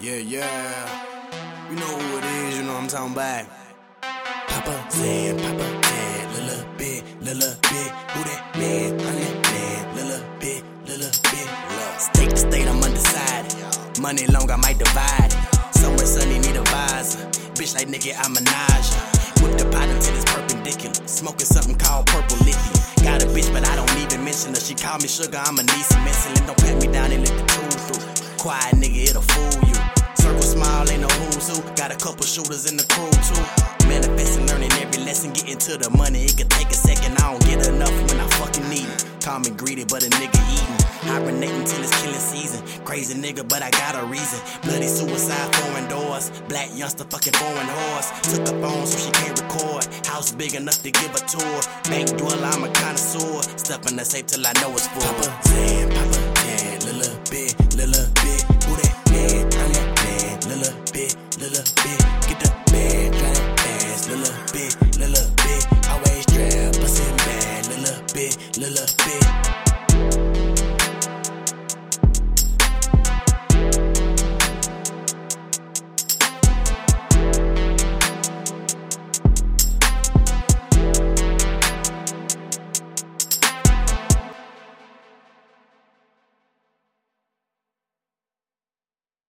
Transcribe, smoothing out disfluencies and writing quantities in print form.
Yeah. You know who it is, you know what I'm talking about. Papa Zan, Papa Dad, little bit, who that man, little bit. State to state, I'm undecided. Money long, I might divide. Somewhere sunny, need a visor. Bitch like nigga, I'm Minaj. Whip the pot until it's perpendicular. Smoking something called purple liquid. Got a bitch, but I don't even mention her. She call me sugar, I'm a niece of insulin. Don't pat me down and let the tool through. Quiet nigga, it'll fool you. Circle smile, ain't no who's who. Got a couple shooters in the crew too. Manifesting, learning every lesson, getting to the money. It could take a second, I don't get enough when I fucking need it. Call me greedy, but a nigga eating. Hibernating till it's killing season. Crazy nigga, but I got a reason. Bloody suicide, foreign doors. Black youngster, fucking foreign horse. Took up on so she can't record. House big enough to give a tour. Bank dweller, I'm a connoisseur. Stuff in the safe till I know it's full. Papa Zan, Papa